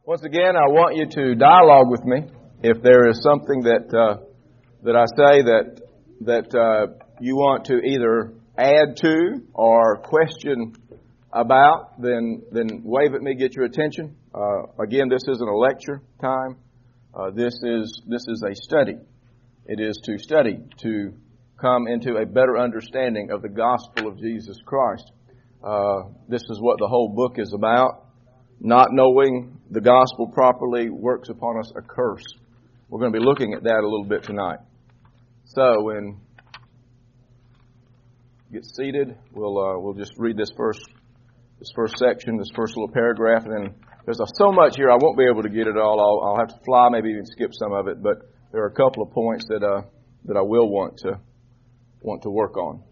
Once again, I want you to dialogue with me. If there is something that I say that you want to either add to or question about, then wave at me, get your attention. Again, this isn't a lecture time. This is a study. It is to study, to come into a better understanding of the gospel of Jesus Christ. This is what the whole book is about. Not knowing the gospel properly works upon us a curse. We're going to be looking at that a little bit tonight. So when you get seated, we'll just read this first section, this first little paragraph, and then there's so much here I won't be able to get it all. I'll have to fly, maybe even skip some of it, but there are a couple of points that I will want to work on.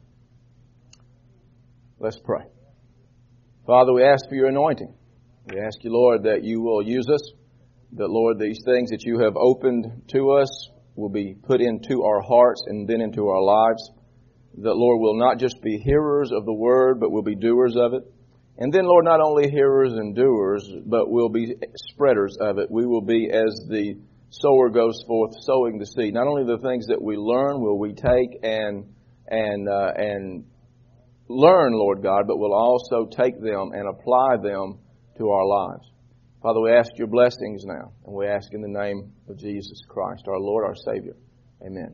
Let's pray. Father, we ask for your anointing. We ask you, Lord, that you will use us, that, Lord, these things that you have opened to us will be put into our hearts and then into our lives, that, Lord, we'll not just be hearers of the word, but we'll be doers of it. And then, Lord, not only hearers and doers, but we'll be spreaders of it. We will be, as the sower goes forth, sowing the seed. Not only the things that we learn will we take and learn, Lord God, but we'll also take them and apply them to our lives. Father, we ask your blessings now, and we ask in the name of Jesus Christ, our Lord, our Savior. Amen.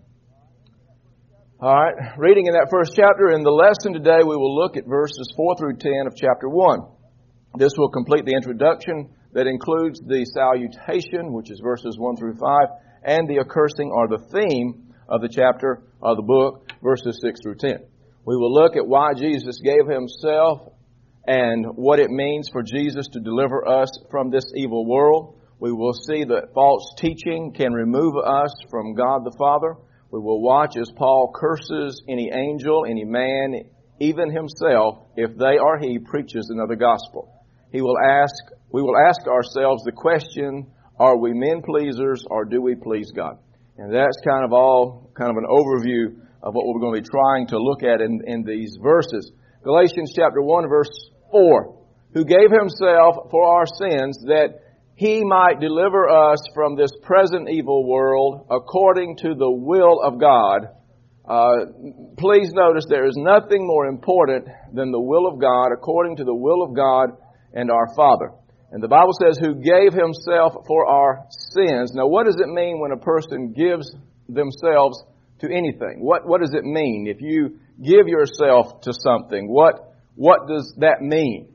All right, reading in that first chapter, in the lesson today we will look at verses 4 through 10 of chapter 1. This will complete the introduction that includes the salutation, which is verses 1 through 5, and the accursing, or the theme of the chapter, or the book, verses 6 through 10. We will look at why Jesus gave himself and what it means for Jesus to deliver us from this evil world. We will see that false teaching can remove us from God the Father. We will watch as Paul curses any angel, any man, even himself, if they or he preaches another gospel. We will ask ourselves the question, are we men pleasers or do we please God? And that's kind of an overview of what we're going to be trying to look at in these verses. Galatians chapter 1, verse 4, who gave himself for our sins that he might deliver us from this present evil world according to the will of God. Please notice there is nothing more important than the will of God, according to the will of God and our Father. And the Bible says, who gave himself for our sins. Now, what does it mean when a person gives themselves to anything? What does it mean? If you give yourself to something, what does that mean?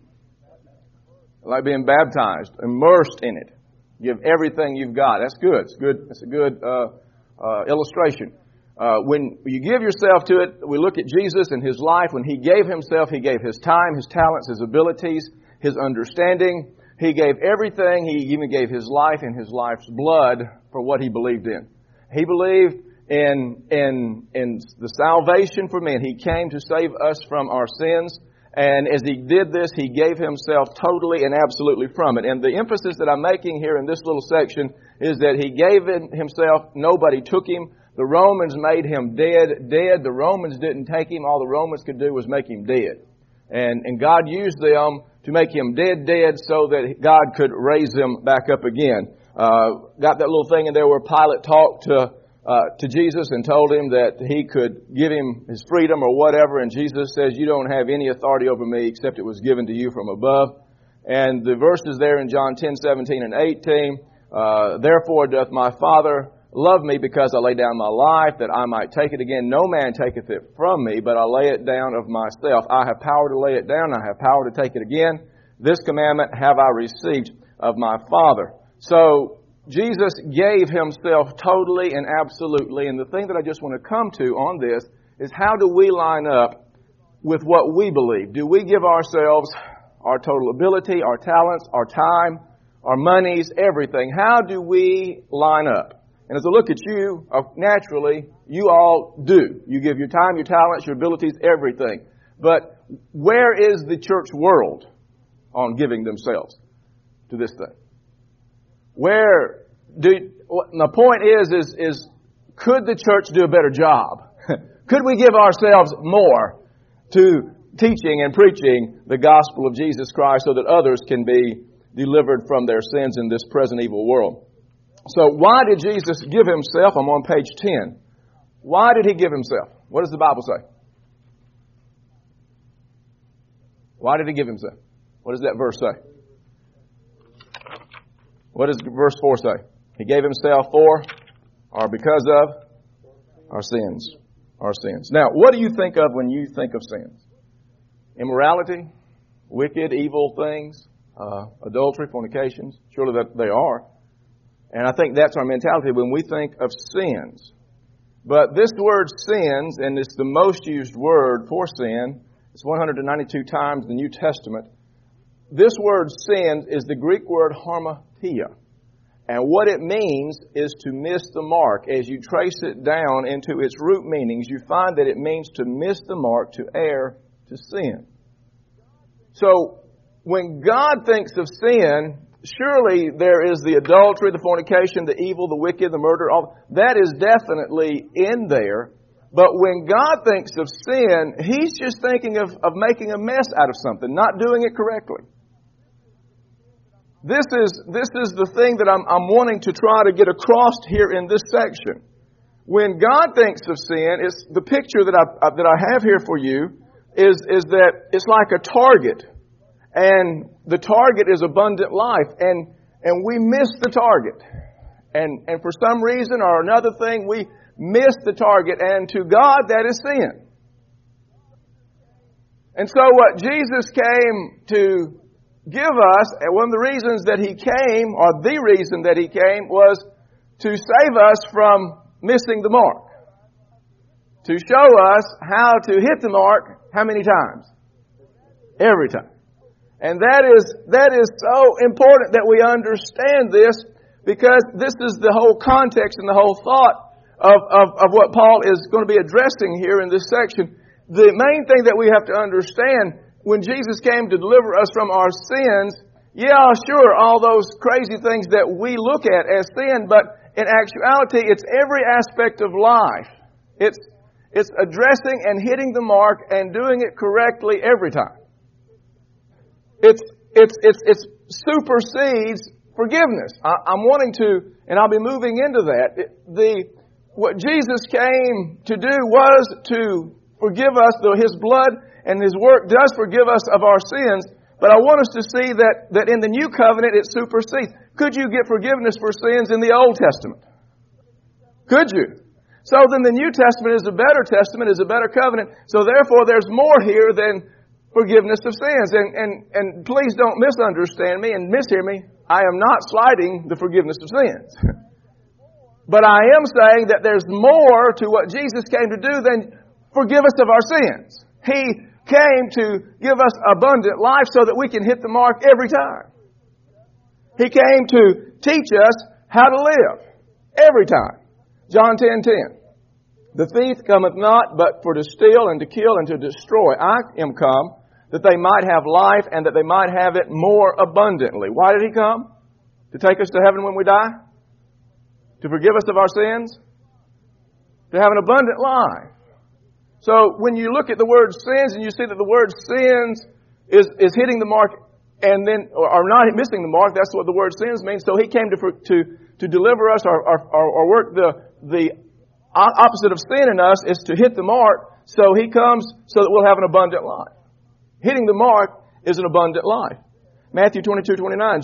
Like being baptized, immersed in it. Give everything you've got. That's good. It's good. That's a good illustration. When you give yourself to it, we look at Jesus and his life. When he gave himself, he gave his time, his talents, his abilities, his understanding. He gave everything. He even gave his life and his life's blood for what he believed in. He believed in the salvation for men. He came to save us from our sins. And as he did this, he gave himself totally and absolutely from it. And the emphasis that I'm making here in this little section is that he gave himself, nobody took him. The Romans made him dead. The Romans didn't take him. All the Romans could do was make him dead. And God used them to make him dead so that God could raise him back up again. Got that little thing in there where Pilate talked to Jesus and told him that he could give him his freedom or whatever. And Jesus says, you don't have any authority over me except it was given to you from above. And the verses there in John 10, 17 and 18, therefore doth my Father love me because I lay down my life that I might take it again. No man taketh it from me, but I lay it down of myself. I have power to lay it down. I have power to take it again. This commandment have I received of my Father. So Jesus gave himself totally and absolutely. And the thing that I just want to come to on this is, how do we line up with what we believe? Do we give ourselves our total ability, our talents, our time, our monies, everything? How do we line up? And as I look at you, naturally, you all do. You give your time, your talents, your abilities, everything. But where is the church world on giving themselves to this thing? The point is, could the church do a better job? Could we give ourselves more to teaching and preaching the gospel of Jesus Christ so that others can be delivered from their sins in this present evil world. So why did Jesus give himself? I'm on page 10. Why did he give himself? What does the Bible say? Why did he give himself? What does that verse say? What does verse 4 say? He gave himself for or because of our sins. Our sins. Now, what do you think of when you think of sins? Immorality? Wicked, evil things? Adultery, fornications? Surely that they are. And I think that's our mentality when we think of sins. But this word sins, and it's the most used word for sin, it's 192 times in the New Testament. This word sin is the Greek word harmatia. And what it means is to miss the mark. As you trace it down into its root meanings, you find that it means to miss the mark, to err, to sin. So, when God thinks of sin, surely there is the adultery, the fornication, the evil, the wicked, the murder, all that is definitely in there. But when God thinks of sin, He's just thinking of making a mess out of something, not doing it correctly. This is the thing that I'm wanting to try to get across here in this section. When God thinks of sin, it's the picture that I have here for you is that it's like a target, and the target is abundant life, and we miss the target, and for some reason or another thing we miss the target, and to God that is sin. And so what Jesus came to give us, and one of the reasons that He came, or the reason that He came, was to save us from missing the mark. To show us how to hit the mark, how many times? Every time. And that is so important that we understand this, because this is the whole context and the whole thought of what Paul is going to be addressing here in this section. The main thing that we have to understand, when Jesus came to deliver us from our sins, yeah, sure, all those crazy things that we look at as sin, but in actuality, it's every aspect of life. It's addressing and hitting the mark and doing it correctly every time. It supersedes forgiveness. I'm wanting to, and I'll be moving into that. What Jesus came to do was to forgive us, though His blood and His work does forgive us of our sins, but I want us to see that in the New Covenant it supersedes. Could you get forgiveness for sins in the Old Testament? Could you? So then the New Testament is a better testament, is a better covenant, so therefore there's more here than forgiveness of sins. And please don't misunderstand me and mishear me. I am not slighting the forgiveness of sins. But I am saying that there's more to what Jesus came to do than forgive us of our sins. He came to give us abundant life so that we can hit the mark every time. He came to teach us how to live every time. John 10:10. The thief cometh not but for to steal and to kill and to destroy. I am come that they might have life and that they might have it more abundantly. Why did He come? To take us to heaven when we die? To forgive us of our sins? To have an abundant life. So when you look at the word sins and you see that the word sins is hitting the mark and then or not missing the mark, that's what the word sins means. So He came to deliver us or work the opposite of sin in us is to hit the mark. So He comes so that we'll have an abundant life. Hitting the mark is an abundant life. Matthew 22:29.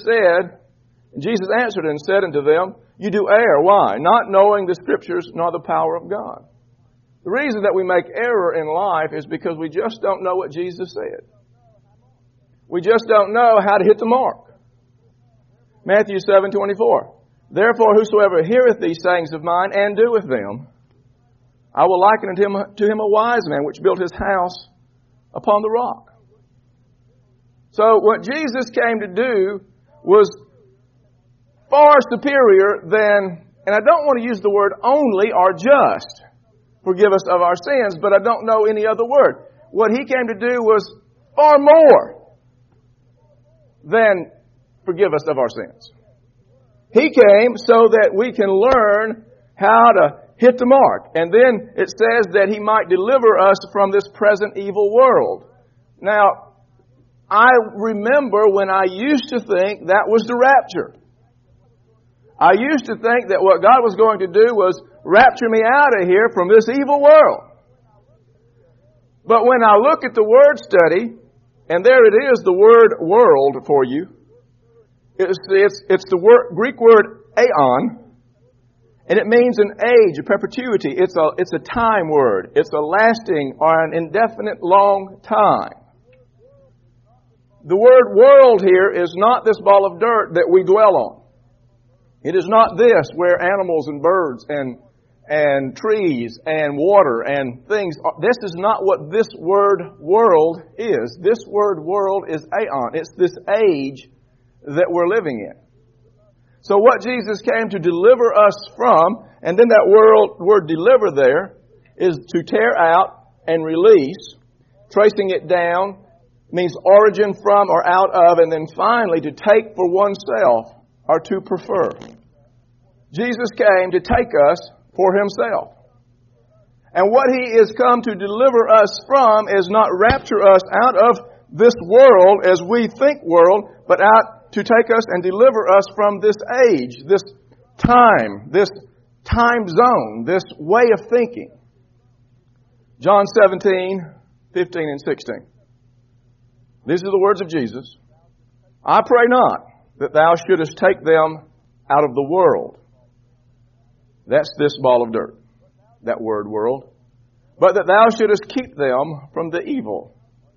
Jesus answered and said unto them, You do err. Why? Not knowing the Scriptures nor the power of God. The reason that we make error in life is because we just don't know what Jesus said. We just don't know how to hit the mark. Matthew 7:24. Therefore, whosoever heareth these sayings of mine and doeth them, I will liken to him a wise man which built his house upon the rock. So what Jesus came to do was far superior than, and I don't want to use the word only or just forgive us of our sins, but I don't know any other word. What He came to do was far more than forgive us of our sins. He came so that we can learn how to hit the mark. And then it says that He might deliver us from this present evil world. Now, I remember when I used to think that was the rapture. I used to think that what God was going to do was rapture me out of here from this evil world. But when I look at the word study, and there it is, the word world for you. It's the Greek word aeon, and it means an age, a perpetuity. It's a time word. It's a lasting or an indefinite long time. The word world here is not this ball of dirt that we dwell on. It is not this where animals and birds and trees and water and things are. This is not what this word world is. This word world is aeon. It's this age that we're living in. So what Jesus came to deliver us from, and then that word deliver there, is to tear out and release. Tracing it down means origin from or out of, and then finally to take for oneself or to prefer. Jesus came to take us for Himself. And what He is come to deliver us from is not rapture us out of this world as we think world, but out to take us and deliver us from this age, this time zone, this way of thinking. John 17, 15 and 16. These are the words of Jesus. I pray not that thou shouldest take them out of the world. That's this ball of dirt, that word world. But that thou shouldest keep them from the evil.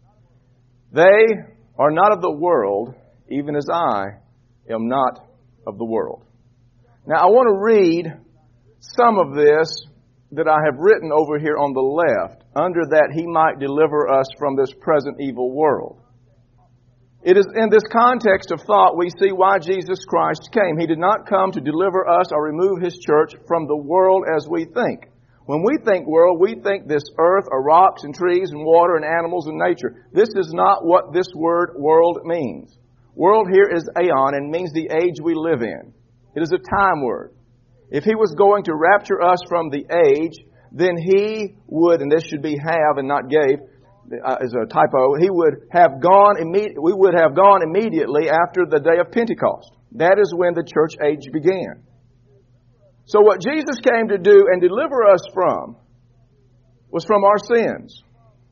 They are not of the world, even as I am not of the world. Now I want to read some of this that I have written over here on the left, under that He might deliver us from this present evil world. It is in this context of thought we see why Jesus Christ came. He did not come to deliver us or remove His church from the world as we think. When we think world, we think this earth or rocks and trees and water and animals and nature. This is not what this word world means. World here is aeon and means the age we live in. It is a time word. If He was going to rapture us from the age, then He would, and this should be have and not gave, as a typo, we would have gone immediately after the day of Pentecost. That is when the church age began. So what Jesus came to do and deliver us from was from our sins.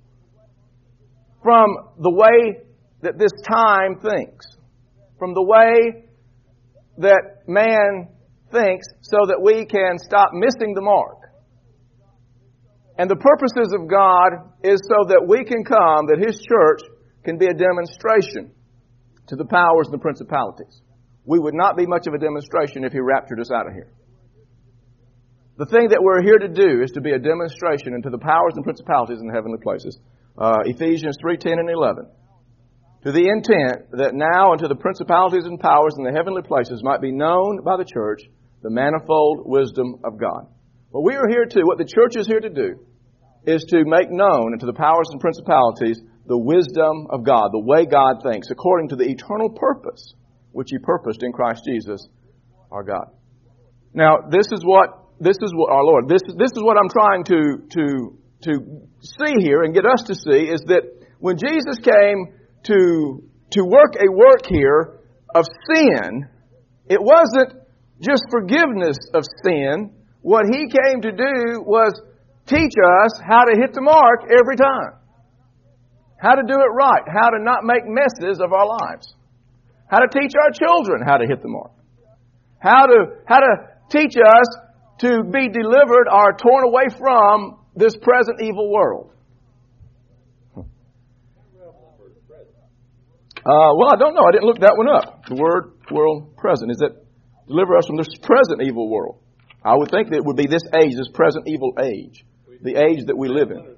From the way that this time thinks. From the way that man thinks, so that we can stop missing the mark. And the purposes of God is so that we can come, that His church can be a demonstration to the powers and the principalities. We would not be much of a demonstration if He raptured us out of here. The thing that we're here to do is to be a demonstration into the powers and principalities in the heavenly places. Ephesians 3:10 and 11. To the intent that now unto the principalities and powers in the heavenly places might be known by the church the manifold wisdom of God. What we are here to, what the church is here to do, is to make known unto the powers and principalities the wisdom of God, the way God thinks, according to the eternal purpose which He purposed in Christ Jesus, our God. Now, this is what our Lord. This is what I'm trying to see here and get us to see, is that when Jesus came to work a work here of sin, it wasn't just forgiveness of sin. What He came to do was teach us how to hit the mark every time. How to do it right. How to not make messes of our lives. How to teach our children how to hit the mark. How to teach us to be delivered or torn away from this present evil world. Well, I don't know. I didn't look that one up. The word world present. Is it deliver us from this present evil world? I would think that it would be this age, this present evil age. The age that we live in.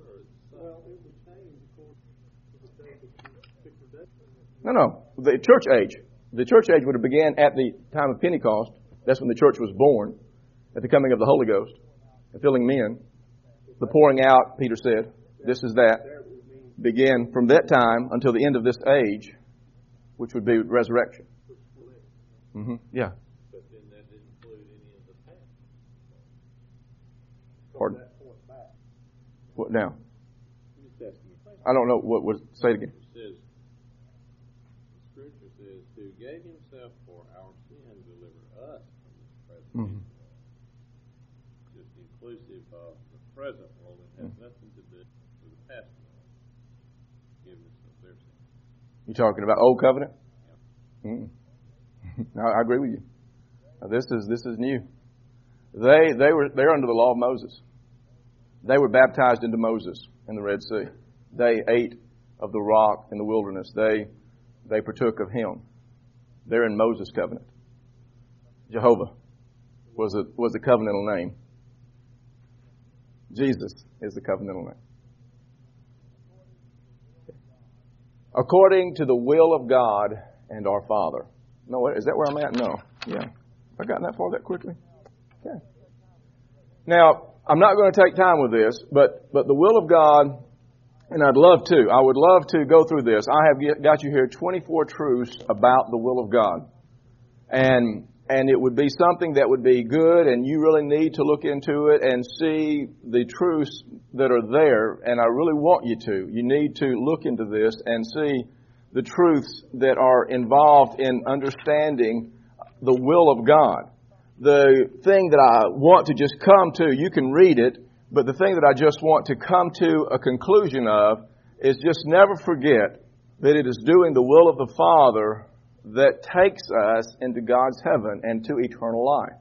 No. The church age. The church age would have began at the time of Pentecost. That's when the church was born. At the coming of the Holy Ghost. The filling men. The pouring out, Peter said. This is that. Began from that time until the end of this age, which would be resurrection. Mm-hmm. Yeah. But then that didn't include any of the past. Pardon? What now? I don't know. What say it again? It says gave himself for our sin to deliver us from this present Mm-hmm. evil world. Just inclusive of the present world and has nothing to do with the past world. Forgiveness of their sin. You talking about Old Covenant? Yeah. I agree with you. Now, this is new. They're under the law of Moses. They were baptized into Moses in the Red Sea. They ate of the rock in the wilderness. They partook of him. They're in Moses' covenant. Jehovah was a covenantal name. Jesus is the covenantal name. According to the will of God and our Father. No, is that where I'm at? No. Yeah. Have I gotten that far that quickly? Okay. Now, I'm not going to take time with this, but the will of God, and I would love to go through this. I have got you here 24 truths about the will of God. And it would be something that would be good, and you really need to look into it and see the truths that are there, and I really want you to. You need to look into this and see the truths that are involved in understanding the will of God. The thing that I want to just come to, you can read it, but the thing that I just want to come to a conclusion of is just never forget that it is doing the will of the Father that takes us into God's heaven and to eternal life.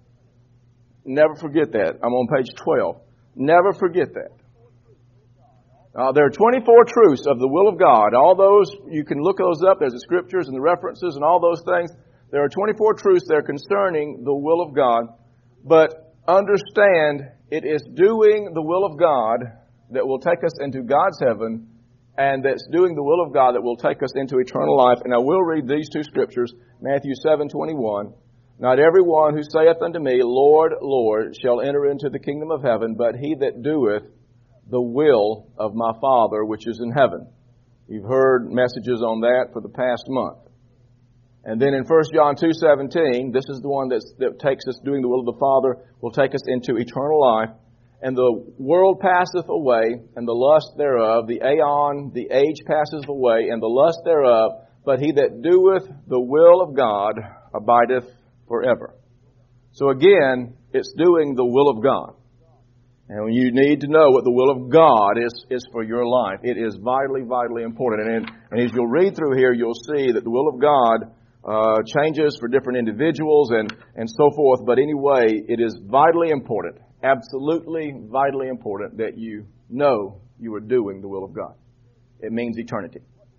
Never forget that. I'm on page 12. Never forget that. There are 24 truths of the will of God. All those, you can look those up. There's the scriptures and the references and all those things. There are 24 truths there concerning the will of God. But understand, it is doing the will of God that will take us into God's heaven, and that's doing the will of God that will take us into eternal life. And I will read these two scriptures, Matthew 7:21. Not everyone who saith unto me, Lord, Lord, shall enter into the kingdom of heaven, but he that doeth the will of my Father which is in heaven. You've heard messages on that for the past month. And then in 1 John 2:17, this is the one that takes us, doing the will of the Father, will take us into eternal life. And the world passeth away, and the lust thereof, the aeon, the age passeth away, and the lust thereof, but he that doeth the will of God abideth forever. So again, it's doing the will of God. And you need to know what the will of God is for your life. It is vitally, vitally important. And as you'll read through here, you'll see that the will of God changes for different individuals and so forth. But anyway, it is vitally important, absolutely vitally important that you know you are doing the will of God. It means eternity.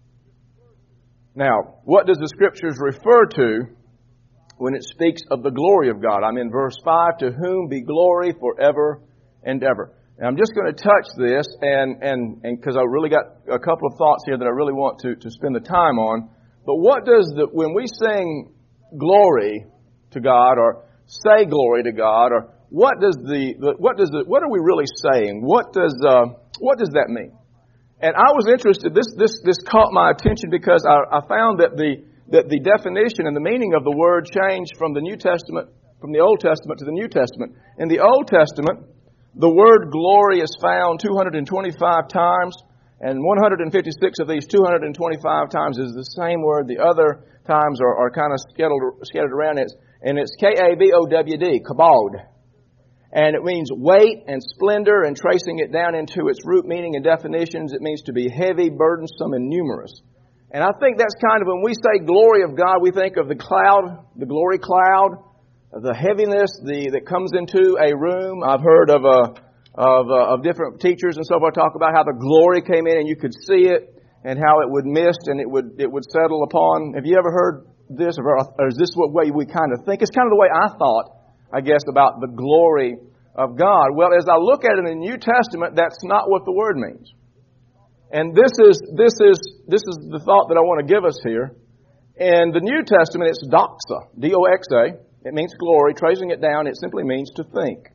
Now, what does the Scriptures refer to when it speaks of the glory of God? I'm in verse 5, to whom be glory forever and ever. And I'm just going to touch this, and because I really got a couple of thoughts here that I really want to spend the time on. But what does when we sing glory to God or say glory to God, or what are we really saying? What does that mean? And I was interested. This caught my attention because I found that the definition and the meaning of the word changed from the New Testament, from the Old Testament to the New Testament. In the Old Testament, the word glory is found 225 times, and 156 of these 225 times is the same word. The other times are kind of scattered around. It's K-A-B-O-W-D, kabod. And it means weight and splendor, and tracing it down into its root meaning and definitions, it means to be heavy, burdensome, and numerous. And I think that's kind of, when we say glory of God, we think of the cloud, the glory cloud, the heaviness that comes into a room. I've heard of different teachers and so forth talk about how the glory came in and you could see it, and how it would mist and it would settle upon. Have you ever heard this, or is this what way we kind of think? It's kind of the way I thought, I guess, about the glory of God. Well, as I look at it in the New Testament, that's not what the word means. And this is the thought that I want to give us here. In the New Testament, it's doxa, D-O-X-A. It means glory. Tracing it down, it simply means to think.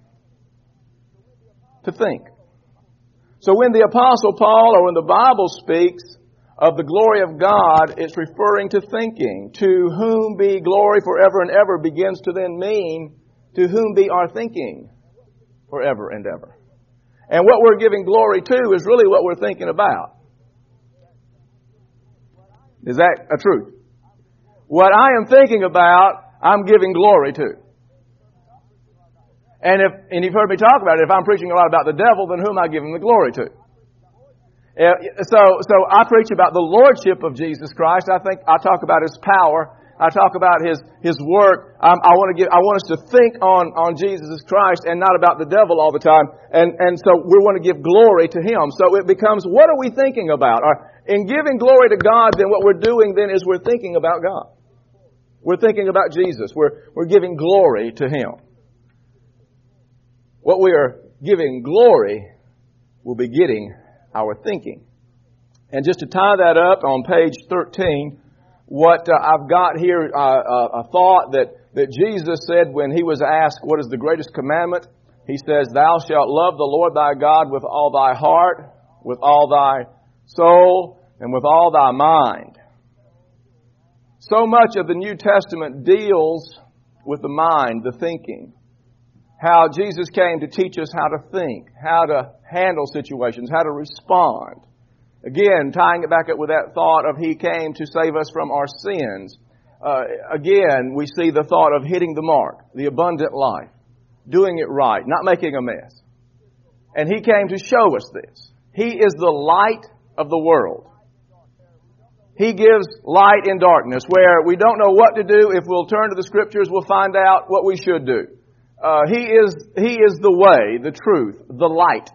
To think. So when the Apostle Paul, or when the Bible speaks of the glory of God, it's referring to thinking. To whom be glory forever and ever begins to then mean, to whom be our thinking forever and ever. And what we're giving glory to is really what we're thinking about. Is that a truth? What I am thinking about, I'm giving glory to. And you've heard me talk about it, if I'm preaching a lot about the devil, then who am I giving the glory to? So I preach about the lordship of Jesus Christ. I talk about His power. I talk about His work. I want us to think on Jesus Christ and not about the devil all the time. And so we want to give glory to Him. So it becomes, what are we thinking about? In giving glory to God, then what we're doing then is we're thinking about God. We're thinking about Jesus. We're giving glory to Him. What we are giving glory will be getting our thinking. And just to tie that up on page 13, what I've got here, a thought that Jesus said when He was asked, what is the greatest commandment? He says, thou shalt love the Lord thy God with all thy heart, with all thy soul, and with all thy mind. So much of the New Testament deals with the mind, the thinking. How Jesus came to teach us how to think, how to handle situations, how to respond. Again, tying it back up with that thought of He came to save us from our sins. Again, we see the thought of hitting the mark, the abundant life, doing it right, not making a mess. And He came to show us this. He is the light of the world. He gives light in darkness, where we don't know what to do. If we'll turn to the Scriptures, we'll find out what we should do. He is the way, the truth, the light.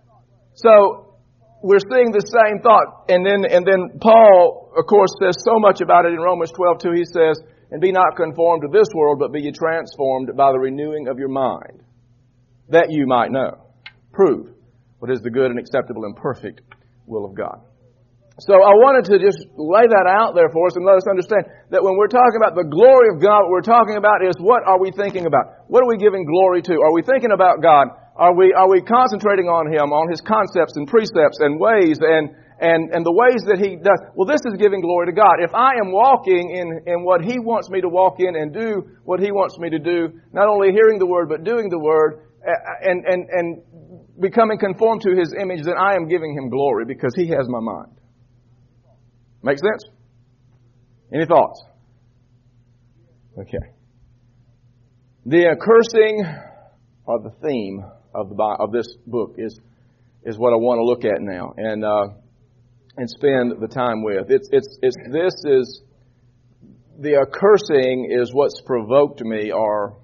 So we're seeing the same thought. And then Paul, of course, says so much about it in Romans 12:2. He says, and be not conformed to this world, but be ye transformed by the renewing of your mind, that you might know, prove what is the good and acceptable and perfect will of God. So I wanted to just lay that out there for us and let us understand that when we're talking about the glory of God, what we're talking about is, what are we thinking about? What are we giving glory to? Are we thinking about God? Are we concentrating on Him, on His concepts and precepts and ways and the ways that He does? Well, this is giving glory to God. If I am walking in what He wants me to walk in and do what He wants me to do, not only hearing the Word, but doing the Word and becoming conformed to His image, then I am giving Him glory because He has my mind. Make sense? Any thoughts? Okay. The cursing, or the theme of this book is what I want to look at now and spend the time with. The cursing is what's provoked me or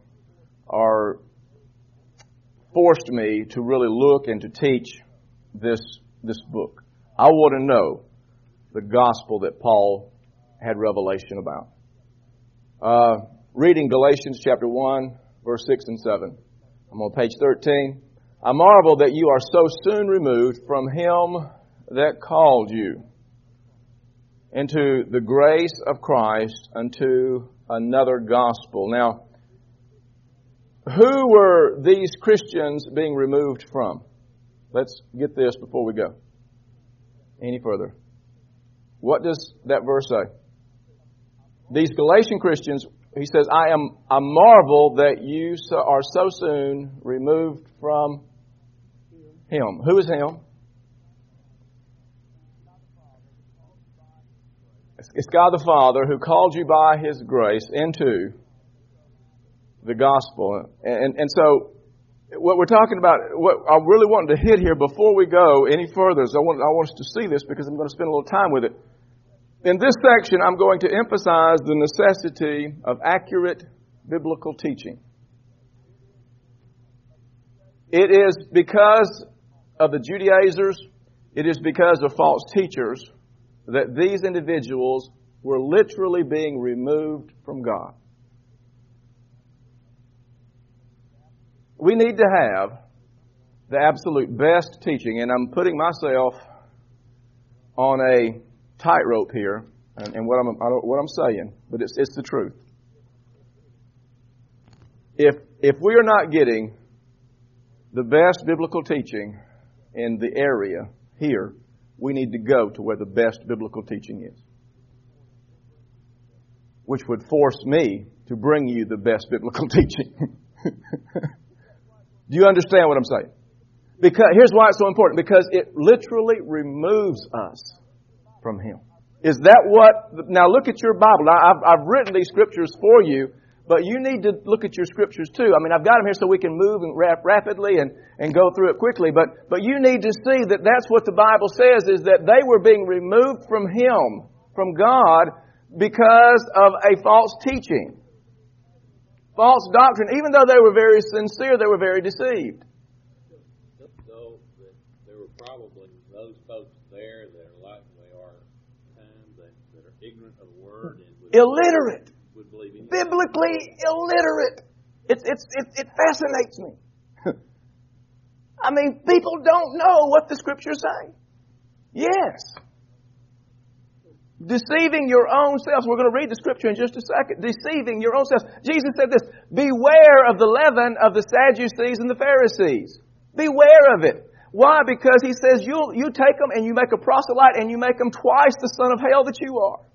forced me to really look and to teach this book. I want to know the gospel that Paul had revelation about. Reading Galatians chapter 1, verse 6 and 7. I'm on page 13. I marvel that you are so soon removed from Him that called you into the grace of Christ unto another gospel. Now, who were these Christians being removed from? Let's get this before we go any further. What does that verse say? These Galatian Christians, he says, I marvel that you are so soon removed from Him. Who is Him? It's God the Father who called you by His grace into the gospel. And so what we're talking about, what I really wanted to hit here before we go any further is I want us to see this because I'm going to spend a little time with it. In this section, I'm going to emphasize the necessity of accurate biblical teaching. It is because of the Judaizers, it is because of false teachers that these individuals were literally being removed from God. We need to have the absolute best teaching, and I'm putting myself on a tightrope here, and what I'm saying, but it's the truth. If we are not getting the best biblical teaching in the area here, we need to go to where the best biblical teaching is, which would force me to bring you the best biblical teaching. Do you understand what I'm saying? Because here's why it's so important. Because it literally removes us from Him. Is that what... Now look at your Bible. Now, I've written these scriptures for you, but you need to look at your scriptures too. I mean, I've got them here so we can move and rapidly and go through it quickly, but you need to see that that's what the Bible says, is that they were being removed from Him, from God, because of a false teaching. False doctrine. Even though they were very sincere, they were very deceived. So there were probably those folks there that are like they are times that are ignorant of the Word and illiterate. Would believe in biblically illiterate. It fascinates me. I mean, people don't know what the Scriptures say. Yes. Deceiving your own selves. We're going to read the Scripture in just a second. Deceiving your own selves. Jesus said this, beware of the leaven of the Sadducees and the Pharisees. Beware of it. Why? Because He says you take them and you make a proselyte and you make them twice the son of hell that you are.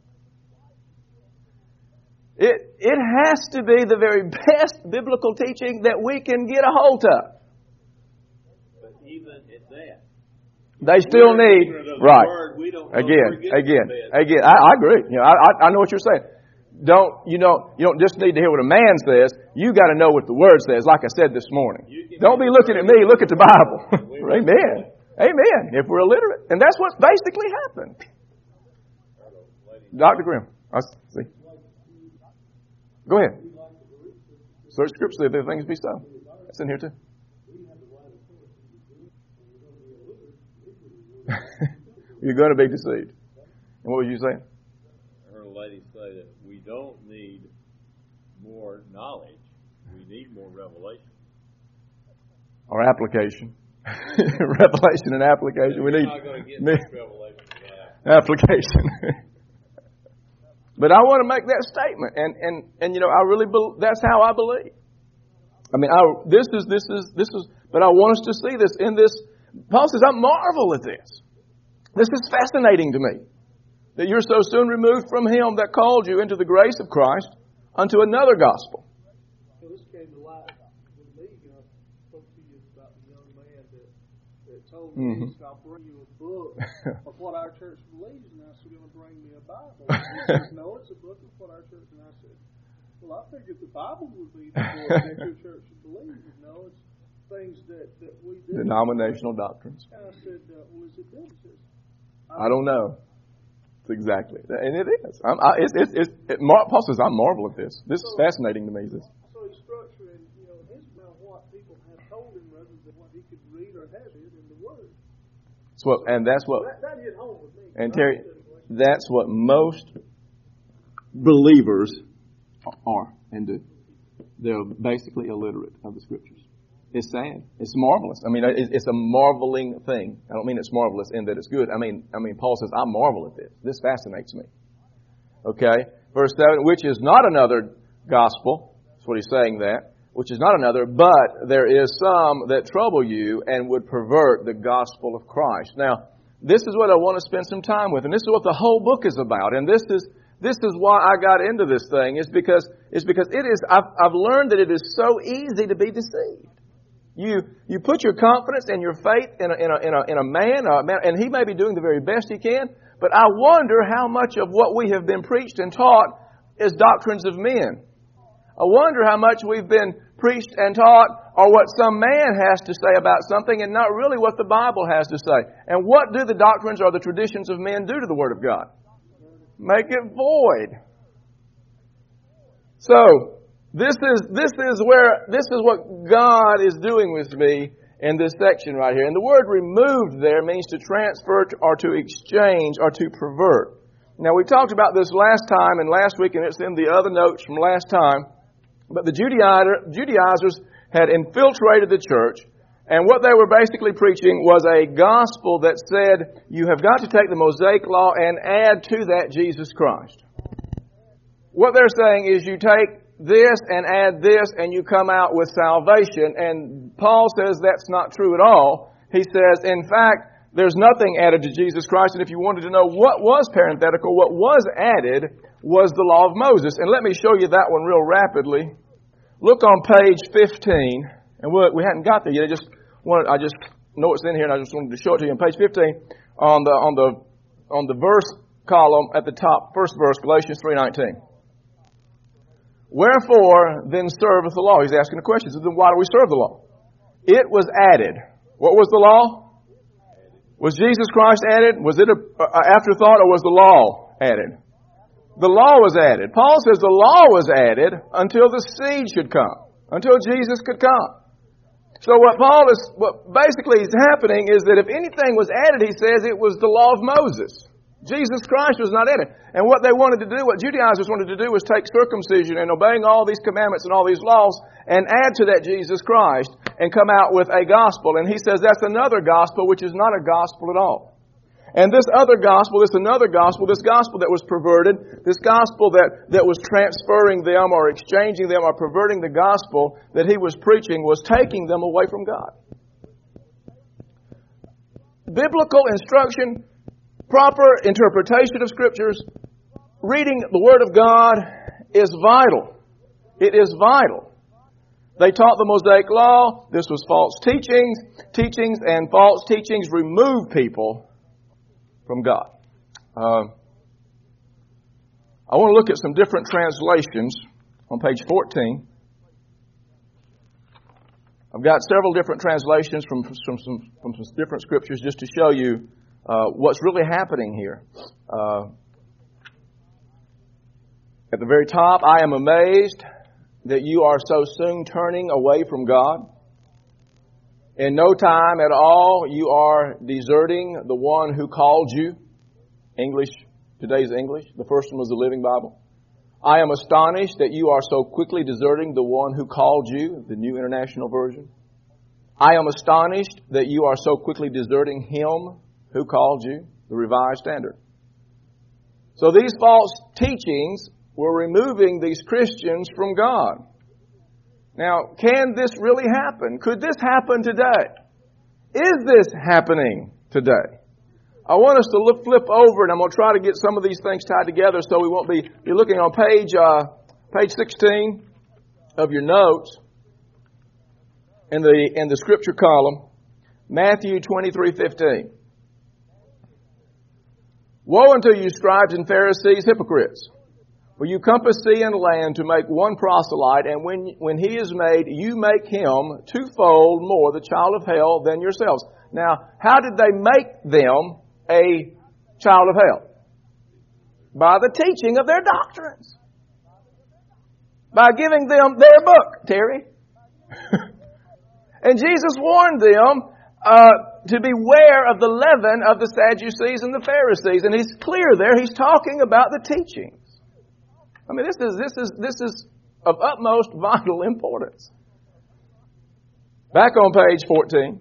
It has to be the very best biblical teaching that we can get a hold of. But even at that, they still need, right? Again. I agree. You know, I know what you're saying. You don't just need to hear what a man says. You got to know what the Word says. Like I said this morning, don't be looking at me. Look at the Bible. Amen. Amen. If we're illiterate, and that's what basically happened. Dr. Grimm, I see. Go ahead. Search Scripture if the things be so. That's in here too. You're going to be deceived. And what was you saying? I heard a lady say that we don't need more knowledge. We need more revelation. Or application. Revelation and application. We need not going to get much revelation application. But I want to make that statement, and you know, I really that's how I believe. I mean, this is. But I want us to see this in this. Paul says, "I marvel at this. This is fascinating to me, that you're so soon removed from Him that called you into the grace of Christ unto another gospel." So this came to light with me. I spoke to you about the young man that told me, "I'll bring you a book of what our church believes," and I said, "You're going to bring me a Bible?" And he said, "No, it's a book of what our church." And I said, "Well, I figured the Bible would be the book that your church should believe. You know, it's things that we do." Denominational doctrines. And I said, "Well, is it this?" He says, I don't know. It's exactly, and it is. Paul says, "I marvel at this. This is fascinating to me." This. So he's structuring, his mouth what people have told him rather than what he could read or have it in the Word. That hit home with me. And Terry, that's what most believers are and do. They're basically illiterate of the Scriptures. It's sad. It's marvelous. I mean, it's a marveling thing. I don't mean it's marvelous in that it's good. I mean, Paul says, "I marvel at this. This fascinates me." Okay? Verse 7, which is not another gospel. That's what he's saying that. Which is not another, but there is some that trouble you and would pervert the gospel of Christ. Now, this is what I want to spend some time with, and this is what the whole book is about. And this is why I got into this thing, is because it is. I've learned that it is so easy to be deceived. You put your confidence and your faith in a man, and he may be doing the very best he can, but I wonder how much of what we have been preached and taught is doctrines of men. I wonder how much we've been preached and taught or what some man has to say about something and not really what the Bible has to say. And what do the doctrines or the traditions of men do to the Word of God? Make it void. So, This is what God is doing with me in this section right here. And the word removed there means to transfer or to exchange or to pervert. Now, we talked about this last time and last week, and it's in the other notes from last time. But the Judaizers had infiltrated the church, and what they were basically preaching was a gospel that said you have got to take the Mosaic Law and add to that Jesus Christ. What they're saying is you take this and add this and you come out with salvation. And Paul says that's not true at all. He says, in fact, there's nothing added to Jesus Christ. And if you wanted to know what was parenthetical, what was added was the law of Moses. And let me show you that one real rapidly. Look on page 15. And we hadn't got there yet. I just know it's in here and I just wanted to show it to you. On page 15, on the verse column at the top, first verse, Galatians 3:19. Wherefore then serveth the law? He's asking the question. So then why do we serve the law? It was added. What was the law? Was Jesus Christ added? Was it an afterthought, or was the law added? The law was added. Paul says the law was added until the seed should come, until Jesus could come. So what basically is happening is that if anything was added, he says it was the law of Moses. Jesus Christ was not added. And what they wanted to do, what Judaizers wanted to do, was take circumcision and obeying all these commandments and all these laws and add to that Jesus Christ and come out with a gospel. And he says that's another gospel which is not a gospel at all. And this other gospel, this another gospel, this gospel that was perverted, this gospel that was transferring them or exchanging them or perverting the gospel that he was preaching, was taking them away from God. Biblical instruction, proper interpretation of Scriptures, reading the Word of God is vital. It is vital. They taught the Mosaic Law. This was false teachings. Teachings and false teachings remove people from God. I want to look at some different translations on page 14. I've got several different translations from some different scriptures just to show you what's really happening here. At the very top, I am amazed that you are so soon turning away from God. In no time at all, you are deserting the one who called you. English, today's English. The first one was the Living Bible. I am astonished that you are so quickly deserting the one who called you, the New International Version. I am astonished that you are so quickly deserting him who called you, the Revised Standard. So these false teachings were removing these Christians from God. Now, can this really happen? Could this happen today? Is this happening today? I want us to flip over, and I'm going to try to get some of these things tied together so we won't be looking on page 16 of your notes in the scripture column, Matthew 23:15. Woe unto you, scribes and Pharisees, hypocrites! For you compass sea and land to make one proselyte, and when he is made, you make him twofold more the child of hell than yourselves. Now, how did they make them a child of hell? By the teaching of their doctrines. By giving them their book, Terry. And Jesus warned them to beware of the leaven of the Sadducees and the Pharisees. And he's clear there. He's talking about the teachings. I mean, this is of utmost vital importance. Back on page 14.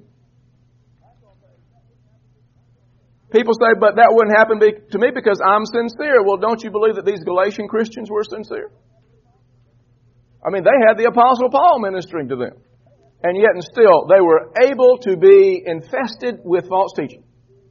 People say, but that wouldn't happen to me because I'm sincere. Well, don't you believe that these Galatian Christians were sincere? I mean, they had the Apostle Paul ministering to them. And yet and still, they were able to be infested with false teaching.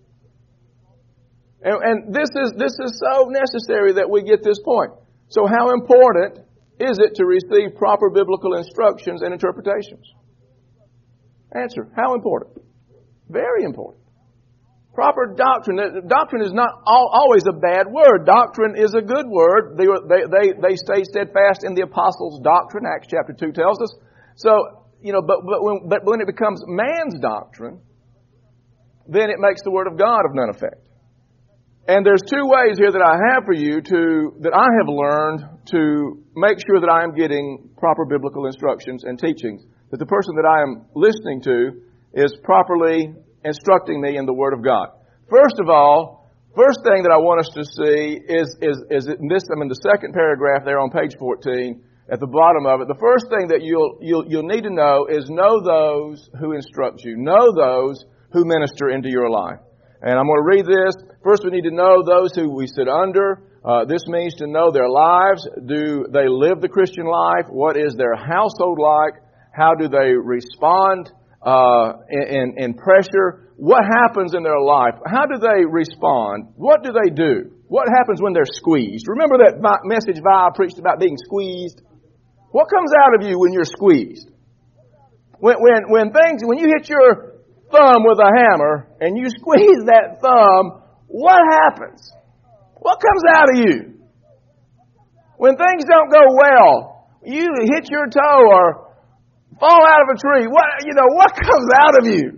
And this is so necessary that we get this point. So how important is it to receive proper biblical instructions and interpretations? Answer, how important? Very important. Proper doctrine. Doctrine is not always a bad word. Doctrine is a good word. They stay steadfast in the apostles' doctrine. Acts chapter 2 tells us. So, but when it becomes man's doctrine, then it makes the word of God of none effect. And there's two ways here that I have for you that I have learned to make sure that I am getting proper biblical instructions and teachings, that the person that I am listening to is properly instructing me in the Word of God. First of all, first thing that I want us to see is in the second paragraph there on page 14, at the bottom of it. The first thing that you'll need to know is know those who instruct you. Know those who minister into your life. And I'm going to read this. First, we need to know those who we sit under. This means to know their lives. Do they live the Christian life? What is their household like? How do they respond in pressure? What happens in their life? How do they respond? What do they do? What happens when they're squeezed? Remember that message Vi preached about being squeezed? What comes out of you when you're squeezed? When you hit your thumb with a hammer and you squeeze that thumb, what happens? What comes out of you? When things don't go well, you hit your toe or fall out of a tree, what comes out of you?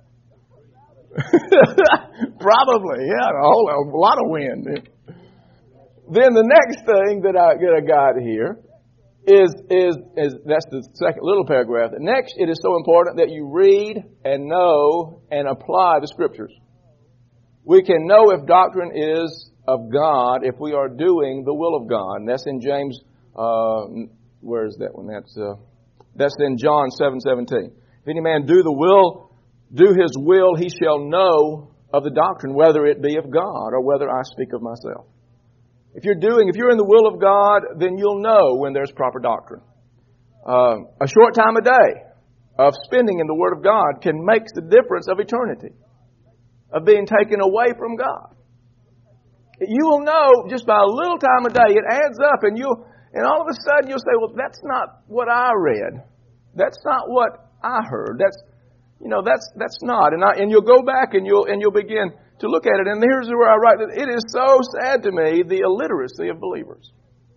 Probably, yeah, a lot of wind. Then the next thing that I got here is that's the second little paragraph. Next, it is so important that you read and know and apply the Scriptures. We can know if doctrine is of God if we are doing the will of God. And that's in James. Where is that one? That's in John 7:17. If any man do his will, he shall know of the doctrine, whether it be of God or whether I speak of myself. If you're in the will of God, then you'll know when there's proper doctrine. A short time a day of spending in the Word of God can make the difference of eternity, of being taken away from God. You will know just by a little time a day. It adds up, and all of a sudden you'll say, "Well, that's not what I read. That's not what I heard. That's not." And you'll go back and you'll begin to look at it. And here's where I write that it is so sad to me, the illiteracy of believers.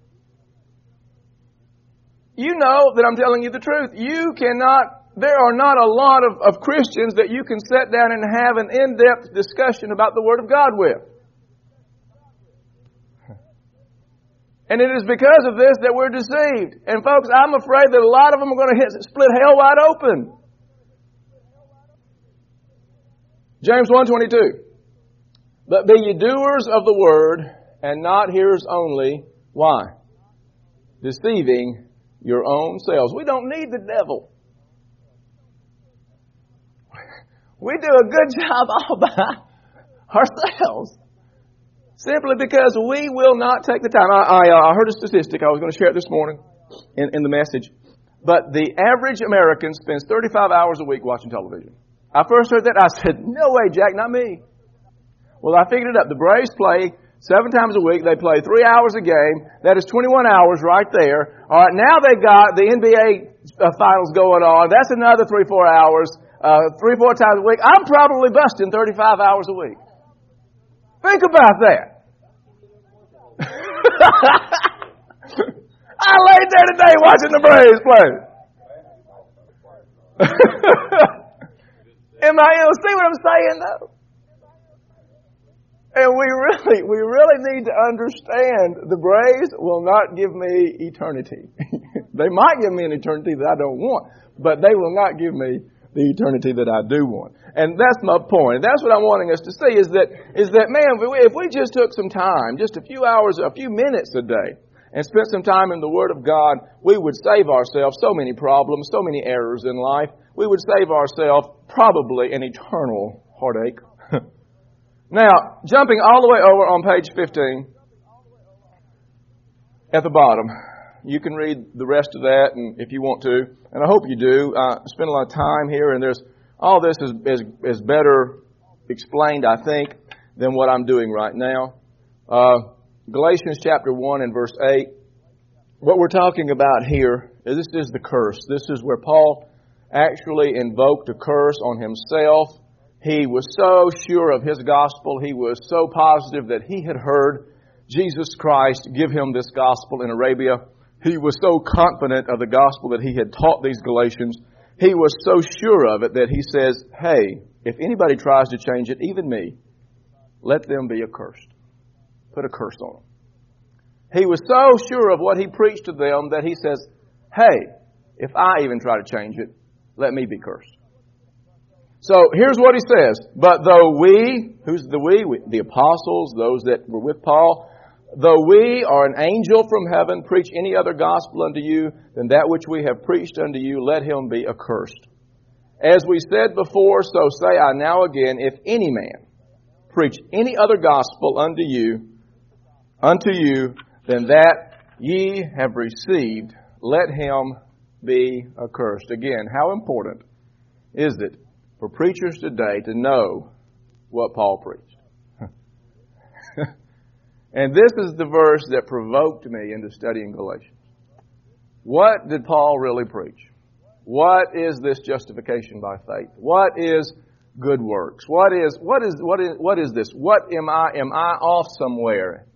You know that I'm telling you the truth. There are not a lot of Christians that you can sit down and have an in-depth discussion about the Word of God with. And it is because of this that we're deceived. And folks, I'm afraid that a lot of them are going to split hell wide open. James 1:22. But be ye doers of the word, and not hearers only. Why? Deceiving your own selves. We don't need the devil. We do a good job all by ourselves. Simply because we will not take the time. I heard a statistic. I was going to share it this morning in the message. But the average American spends 35 hours a week watching television. I first heard that. I said, "No way, Jack, not me." Well, I figured it up. The Braves play 7 times a week. They play 3 hours a game. That is 21 hours right there. All right, now they got the NBA finals going on. That's another 3-4 hours, 3-4 times a week. I'm probably busting 35 hours a week. Think about that. I laid there today watching the Braves play. See what I'm saying, though? And we really need to understand the Braves will not give me eternity. They might give me an eternity that I don't want, but they will not give me the eternity that I do want. And that's my point. That's what I'm wanting us to see is that man, if we just took some time, just a few hours, a few minutes a day, and spent some time in the Word of God, we would save ourselves so many problems, so many errors in life. We would save ourselves probably an eternal heartache. Now, jumping all the way over on page 15, at the bottom, you can read the rest of that, and if you want to, and I hope you do. Spend a lot of time here, and all this is better explained, I think, than what I'm doing right now. Galatians chapter 1 and verse 8. What we're talking about here is this is the curse. This is where Paul actually invoked a curse on himself. He was so sure of his gospel. He was so positive that he had heard Jesus Christ give him this gospel in Arabia. He was so confident of the gospel that he had taught these Galatians. He was so sure of it that he says, "Hey, if anybody tries to change it, even me, let them be accursed." Put a curse on them. He was so sure of what he preached to them that he says, "Hey, if I even try to change it, let me be cursed." So here's what he says. But though we, who's the we? The apostles, those that were with Paul, though we or an angel from heaven preach any other gospel unto you than that which we have preached unto you, let him be accursed. As we said before, so say I now again, if any man preach any other gospel unto you than that ye have received, let him be accursed. Again, how important is it for preachers today to know what Paul preached? And this is the verse that provoked me into studying Galatians. What did Paul really preach? What is this justification by faith? What is good works? What is this? What am I off somewhere?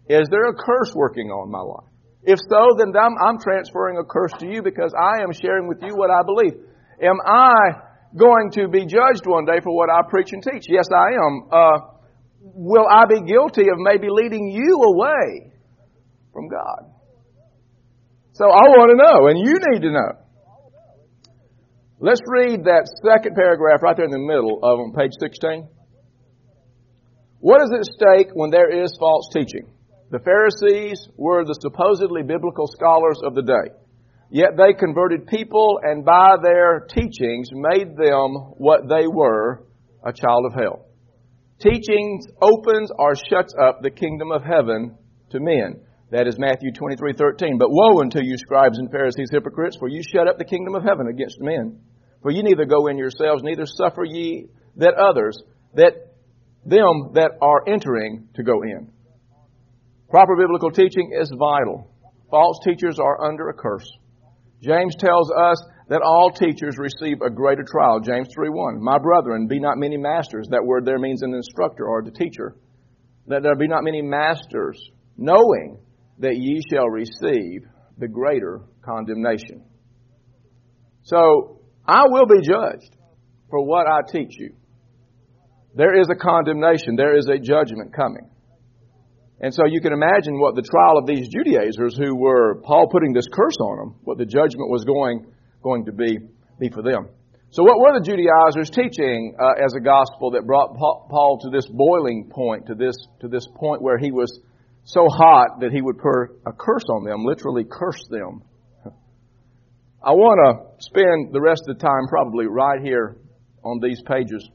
Is there a curse working on my life? If so, then I'm transferring a curse to you because I am sharing with you what I believe. Am I going to be judged one day for what I preach and teach? Yes, I am. Will I be guilty of maybe leading you away from God? So I want to know, and you need to know. Let's read that second paragraph right there in the middle of on page 16. What is at stake when there is false teaching? The Pharisees were the supposedly biblical scholars of the day. Yet they converted people and by their teachings made them what they were, a child of hell. Teachings opens or shuts up the kingdom of heaven to men. That is Matthew 23:13. But woe unto you, scribes and Pharisees, hypocrites, for you shut up the kingdom of heaven against men. For ye neither go in yourselves, neither suffer ye that others, that them that are entering to go in. Proper biblical teaching is vital. False teachers are under a curse. James tells us that all teachers receive a greater trial. James 3:1. My brethren, be not many masters. That word there means an instructor or the teacher. That there be not many masters, knowing that ye shall receive the greater condemnation. So, I will be judged for what I teach you. There is a condemnation. There is a judgment coming. And so you can imagine what the trial of these Judaizers who were Paul putting this curse on them, what the judgment was going to be for them. So what were the Judaizers teaching as a gospel that brought Paul to this boiling point, to this point where he was so hot that he would put a curse on them, literally curse them? I want to spend the rest of the time probably right here on these pages.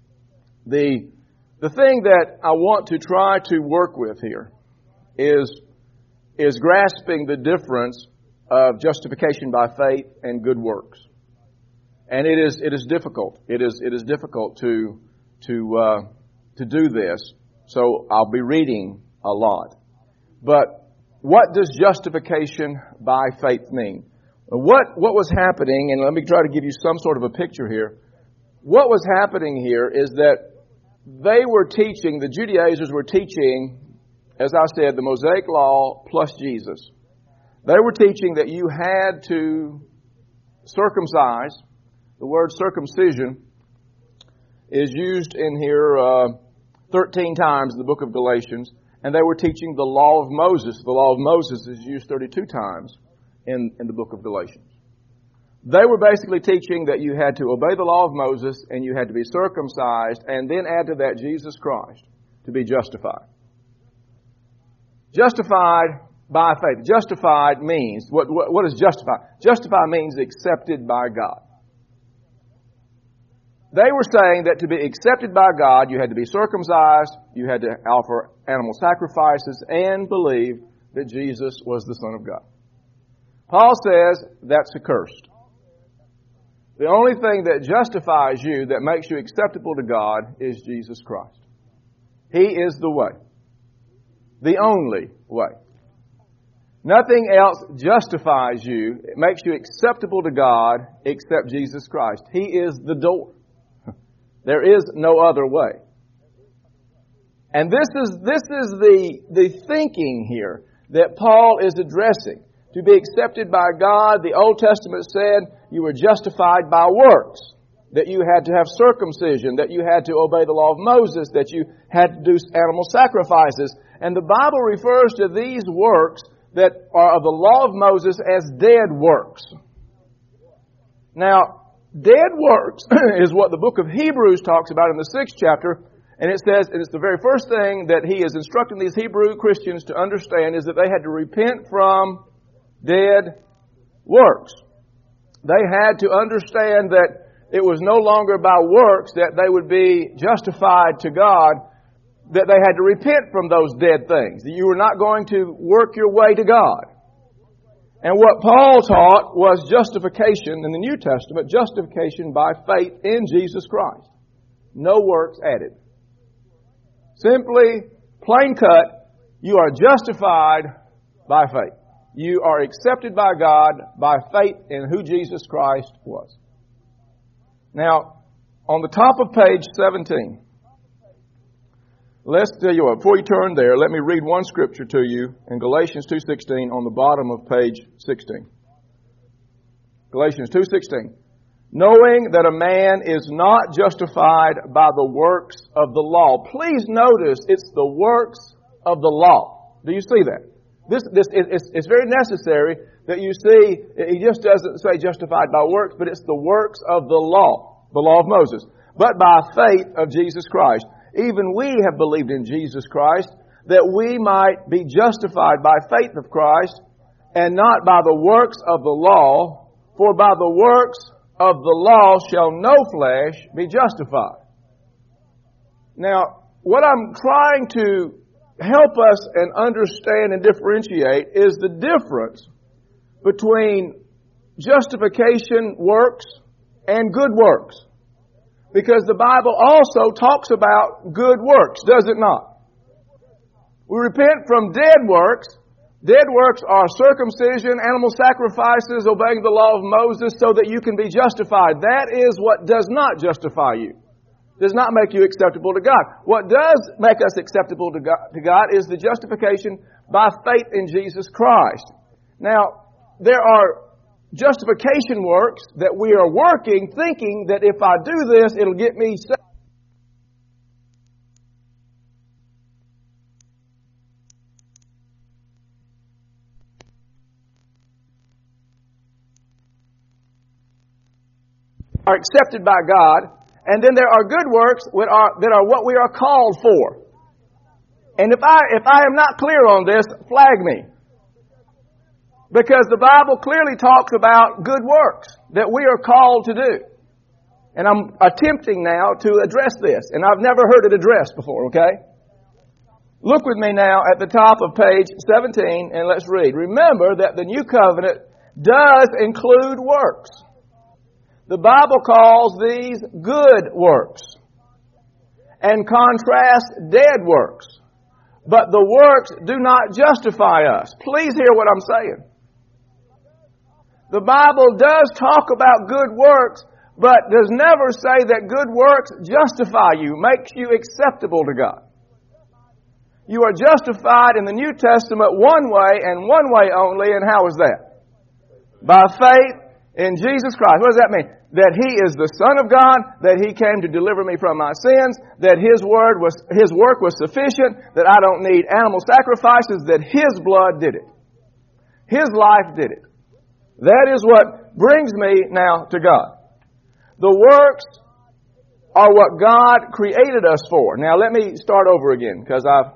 The thing that I want to try to work with here is grasping the difference of justification by faith and good works. And it is difficult. It is difficult to do this. So I'll be reading a lot. But what does justification by faith mean? What was happening, and let me try to give you some sort of a picture here. What was happening here is that they were teaching, the Judaizers were teaching, as I said, the Mosaic Law plus Jesus. They were teaching that you had to circumcise. The word circumcision is used in here 13 times in the book of Galatians. And they were teaching the law of Moses. The law of Moses is used 32 times in the book of Galatians. They were basically teaching that you had to obey the law of Moses and you had to be circumcised and then add to that Jesus Christ to be justified. Justified by faith. Justified means, what is justified? Justify means accepted by God. They were saying that to be accepted by God, you had to be circumcised, you had to offer animal sacrifices, and believe that Jesus was the Son of God. Paul says that's accursed. The only thing that justifies you, that makes you acceptable to God, is Jesus Christ. He is the way. The only way. Nothing else justifies you, it makes you acceptable to God, except Jesus Christ. He is the door. There is no other way. And this is the thinking here that Paul is addressing. To be accepted by God, the Old Testament said you were justified by works, that you had to have circumcision, that you had to obey the law of Moses, that you had to do animal sacrifices. And the Bible refers to these works that are of the law of Moses as dead works. Now, dead works is what the book of Hebrews talks about in the 6th chapter. And it says, and it's the very first thing that he is instructing these Hebrew Christians to understand, is that they had to repent from dead works. They had to understand that it was no longer by works that they would be justified to God, that they had to repent from those dead things, that you were not going to work your way to God. And what Paul taught was justification in the New Testament, justification by faith in Jesus Christ. No works added. Simply, plain cut, you are justified by faith. You are accepted by God by faith in who Jesus Christ was. Now, on the top of page 17, Let's tell you what, before you turn there, let me read one scripture to you in Galatians 2:16 on the bottom of page 16. Galatians 2:16. Knowing that a man is not justified by the works of the law. Please notice it's the works of the law. Do you see that? It's very necessary that you see, he just doesn't say justified by works, but it's the works of the law of Moses. But by faith of Jesus Christ. Even we have believed in Jesus Christ, that we might be justified by faith of Christ, and not by the works of the law, for by the works of the law shall no flesh be justified. Now, what I'm trying to help us and understand and differentiate is the difference between justification works and good works. Because the Bible also talks about good works, does it not? We repent from dead works. Dead works are circumcision, animal sacrifices, obeying the law of Moses so that you can be justified. That is what does not justify you. Does not make you acceptable to God. What does make us acceptable to God is the justification by faith in Jesus Christ. Now, there are justification works that we are working thinking that if I do this, it'll get me saved. Are accepted by God, and then there are good works that are what we are called for. And if I am not clear on this, flag me. Because the Bible clearly talks about good works that we are called to do. And I'm attempting now to address this. And I've never heard it addressed before, okay? Look with me now at the top of page 17 and let's read. Remember that the new covenant does include works. The Bible calls these good works and contrasts dead works. But the works do not justify us. Please hear what I'm saying. The Bible does talk about good works, but does never say that good works justify you, makes you acceptable to God. You are justified in the New Testament one way and one way only, and how is that? By faith in Jesus Christ. What does that mean? That He is the Son of God, that He came to deliver me from my sins, that His work was sufficient, that I don't need animal sacrifices, that His blood did it. His life did it. That is what brings me now to God. The works are what God created us for. Now let me start over again because I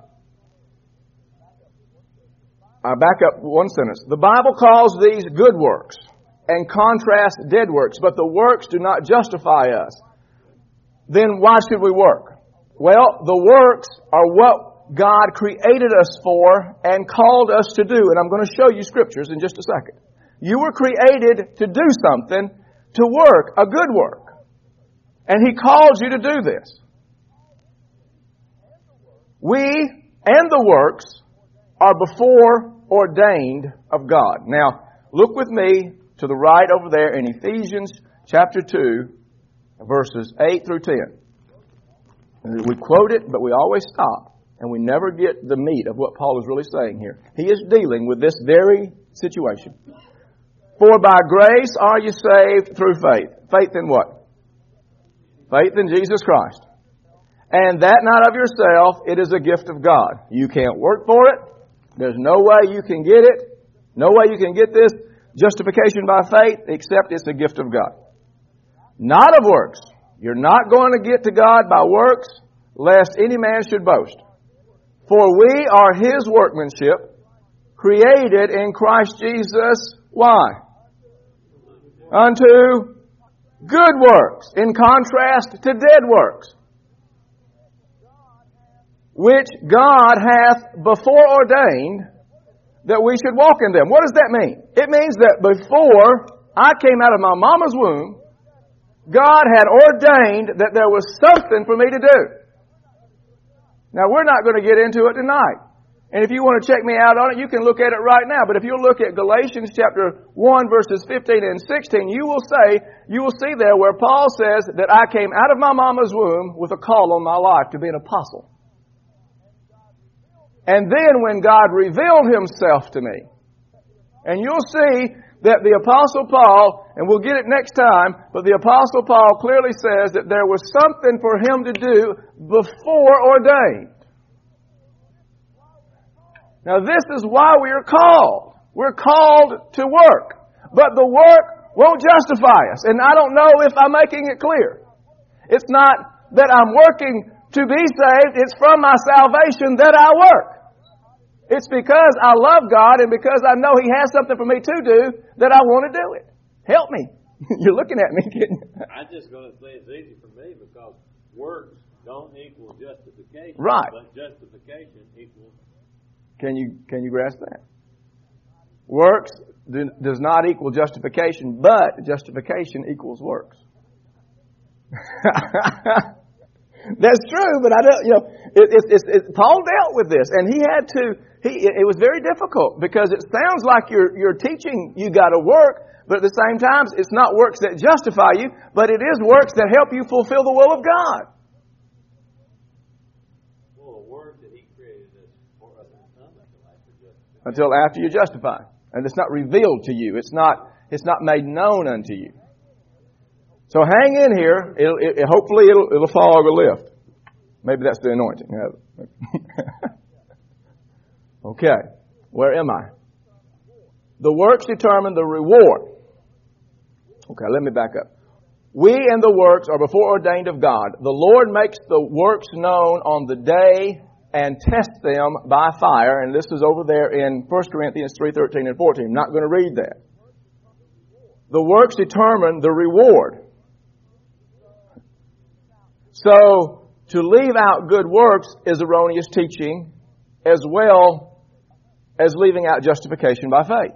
back up one sentence. The Bible calls these good works and contrasts dead works, but the works do not justify us. Then why should we work? Well, the works are what God created us for and called us to do. And I'm going to show you scriptures in just a second. You were created to do something, to work, a good work. And He calls you to do this. We and the works are before ordained of God. Now, look with me to the right over there in Ephesians chapter 2, verses 8 through 10. And we quote it, but we always stop, and we never get the meat of what Paul is really saying here. He is dealing with this very situation. For by grace are you saved through faith. Faith in what? Faith in Jesus Christ. And that not of yourself, it is a gift of God. You can't work for it. There's no way you can get it. No way you can get this justification by faith except it's a gift of God. Not of works. You're not going to get to God by works, lest any man should boast. For we are His workmanship, created in Christ Jesus. Why? Unto good works, in contrast to dead works, which God hath before ordained that we should walk in them. What does that mean? It means that before I came out of my mama's womb, God had ordained that there was something for me to do. Now, we're not going to get into it tonight. And if you want to check me out on it, you can look at it right now. But if you'll look at Galatians chapter 1, verses 15 and 16, you will see there where Paul says that I came out of my mama's womb with a call on my life to be an apostle. And then when God revealed Himself to me, and you'll see that the Apostle Paul, and we'll get it next time, but the Apostle Paul clearly says that there was something for him to do before ordained. Now this is why we are called. We're called to work. But the work won't justify us. And I don't know if I'm making it clear. It's not that I'm working to be saved. It's from my salvation that I work. It's because I love God and because I know He has something for me to do that I want to do it. Help me. You're looking at me. I'm just going to say it's easy for me because works don't equal justification. Right. But justification equals. Can you grasp that? Works does not equal justification, but justification equals works. That's true, but I don't. Paul dealt with this, and he had to. It was very difficult because it sounds like you're teaching you got to work, but at the same time, it's not works that justify you, but it is works that help you fulfill the will of God. Well, the word that He created is for us until after you're justified, and it's not revealed to you. It's not made known unto you. So hang in here. Hopefully it'll fog or lift. Maybe that's the anointing. Okay. Where am I? The works determine the reward. Okay, let me back up. We and the works are before ordained of God. The Lord makes the works known on the day and tests them by fire. And this is over there in 1 Corinthians 3:13 and 14. I'm not going to read that. The works determine the reward. So, to leave out good works is erroneous teaching as well as leaving out justification by faith.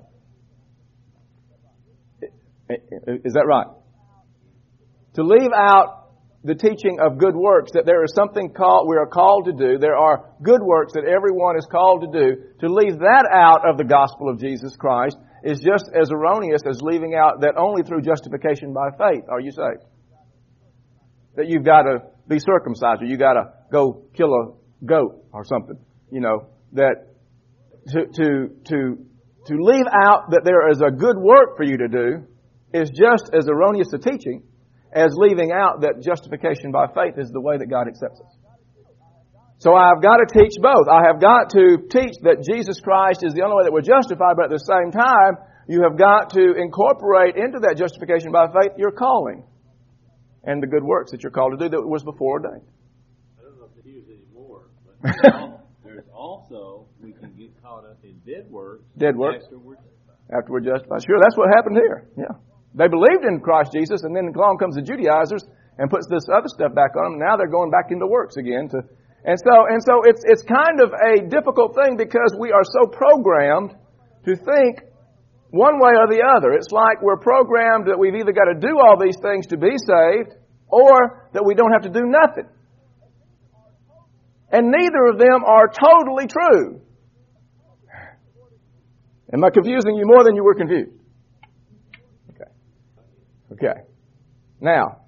Is that right? To leave out the teaching of good works, that there is something we are called to do, there are good works that everyone is called to do, to leave that out of the gospel of Jesus Christ is just as erroneous as leaving out that only through justification by faith are you saved. That you've got to be circumcised, or you've got to go kill a goat or something. That to leave out that there is a good work for you to do is just as erroneous a teaching as leaving out that justification by faith is the way that God accepts us. So I've got to teach both. I have got to teach that Jesus Christ is the only way that we're justified, but at the same time, you have got to incorporate into that justification by faith your calling and the good works that you're called to do that was before ordained. I don't know if they use anymore, but there's also, we can get caught up in dead works. Dead works. After we're justified. Sure, that's what happened here. Yeah. They believed in Christ Jesus, and then along comes the Judaizers and puts this other stuff back on them. Now they're going back into works again. And so it's kind of a difficult thing because we are so programmed to think one way or the other. It's like we're programmed that we've either got to do all these things to be saved or that we don't have to do nothing. And neither of them are totally true. Am I confusing you more than you were confused? Okay. Now,